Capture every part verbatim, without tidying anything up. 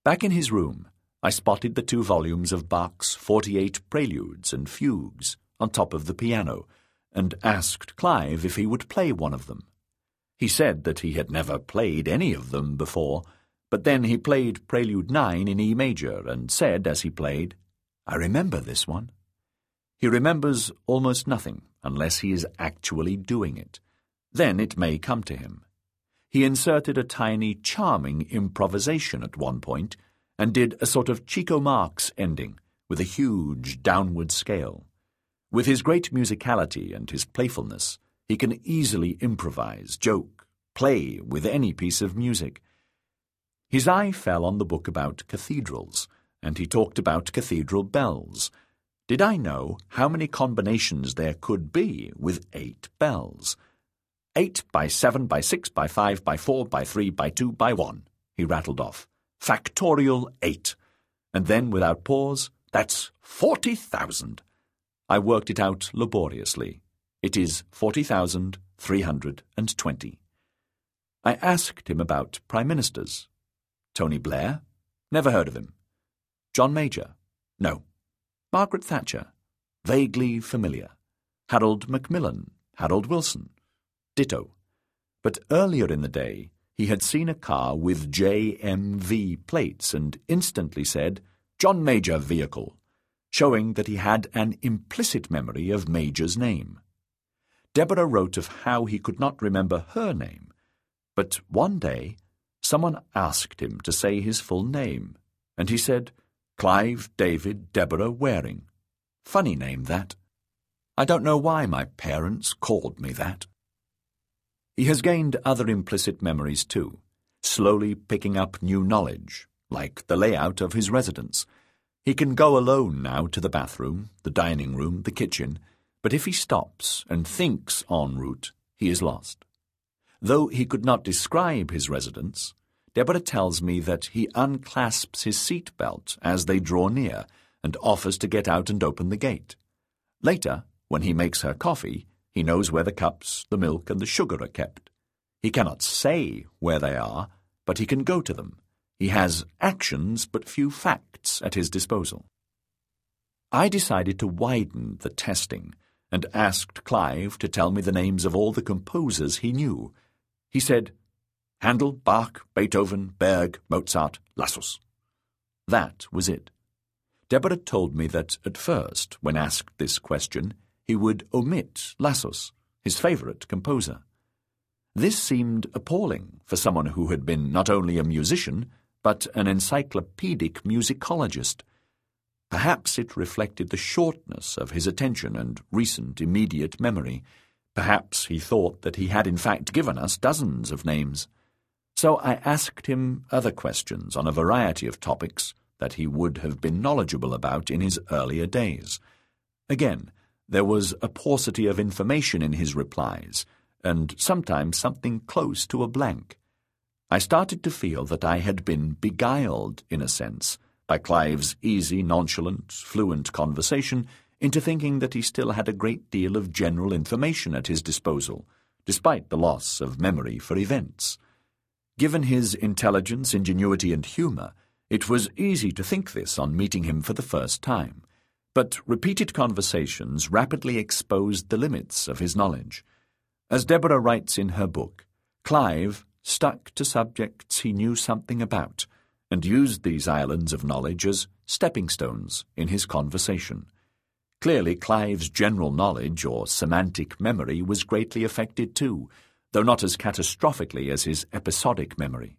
Back in his room, I spotted the two volumes of Bach's forty-eight Preludes and Fugues on top of the piano, and asked Clive if he would play one of them. He said that he had never played any of them before, but then he played Prelude nine in E major and said as he played, "I remember this one." He remembers almost nothing unless he is actually doing it. Then it may come to him. He inserted a tiny, charming improvisation at one point and did a sort of Chico Marx ending with a huge downward scale. With his great musicality and his playfulness, he can easily improvise, joke, play with any piece of music. His eye fell on the book about cathedrals, and he talked about cathedral bells. Did I know how many combinations there could be with eight bells? Eight by seven by six by five by four by three by two by one, he rattled off. Factorial eight. And then, without pause, that's forty thousand. I worked it out laboriously. It is forty thousand three hundred and twenty. I asked him about prime ministers. Tony Blair? Never heard of him. John Major? No. Margaret Thatcher? Vaguely familiar. Harold Macmillan? Harold Wilson? Ditto. But earlier in the day, he had seen a car with J M V plates and instantly said, "John Major vehicle," showing that he had an implicit memory of Major's name. Deborah wrote of how he could not remember her name, but one day someone asked him to say his full name, and he said, "Clive David Deborah Waring." Funny name, that. I don't know why my parents called me that. He has gained other implicit memories too, slowly picking up new knowledge, like the layout of his residence. He can go alone now to the bathroom, the dining room, the kitchen, but if he stops and thinks en route, he is lost. Though he could not describe his residence, Deborah tells me that he unclasps his seat belt as they draw near and offers to get out and open the gate. Later, when he makes her coffee, he knows where the cups, the milk, and the sugar are kept. He cannot say where they are, but he can go to them. He has actions but few facts at his disposal. I decided to widen the testing and asked Clive to tell me the names of all the composers he knew. He said, Handel, Bach, Beethoven, Berg, Mozart, Lassus. That was it. Deborah told me that at first, when asked this question, he would omit Lassus, his favourite composer. This seemed appalling for someone who had been not only a musician, but an encyclopedic musicologist. Perhaps it reflected the shortness of his attention and recent immediate memory. Perhaps he thought that he had in fact given us dozens of names. So I asked him other questions on a variety of topics that he would have been knowledgeable about in his earlier days. Again, there was a paucity of information in his replies, and sometimes something close to a blank. I started to feel that I had been beguiled, in a sense, by Clive's easy, nonchalant, fluent conversation into thinking that he still had a great deal of general information at his disposal, despite the loss of memory for events. Given his intelligence, ingenuity, and humour, it was easy to think this on meeting him for the first time. But repeated conversations rapidly exposed the limits of his knowledge. As Deborah writes in her book, Clive stuck to subjects he knew something about and used these islands of knowledge as stepping stones in his conversation. Clearly, Clive's general knowledge or semantic memory was greatly affected too, though not as catastrophically as his episodic memory.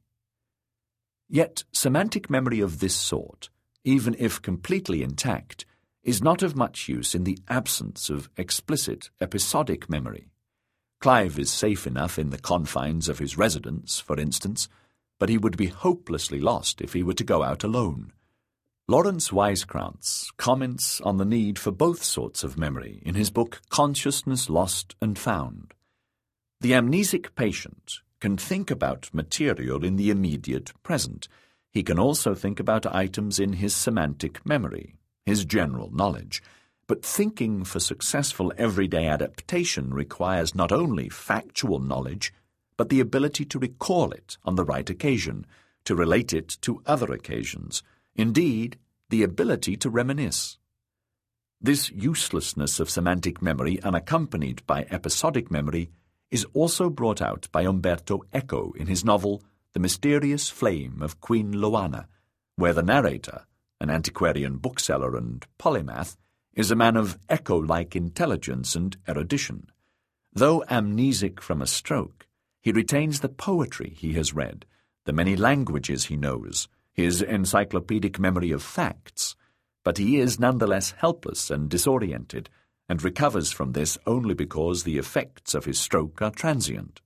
Yet semantic memory of this sort, even if completely intact, is not of much use in the absence of explicit episodic memory. Clive is safe enough in the confines of his residence, for instance, but he would be hopelessly lost if he were to go out alone. Lawrence Weiskrantz comments on the need for both sorts of memory in his book Consciousness Lost and Found. The amnesic patient can think about material in the immediate present. He can also think about items in his semantic memory, his general knowledge. But thinking for successful everyday adaptation requires not only factual knowledge, but the ability to recall it on the right occasion, to relate it to other occasions, indeed, the ability to reminisce. This uselessness of semantic memory, unaccompanied by episodic memory, is also brought out by Umberto Eco in his novel The Mysterious Flame of Queen Loana, where the narrator, an antiquarian bookseller and polymath, is a man of Eco-like intelligence and erudition. Though amnesic from a stroke, he retains the poetry he has read, the many languages he knows, his encyclopedic memory of facts, but he is nonetheless helpless and disoriented, and recovers from this only because the effects of his stroke are transient.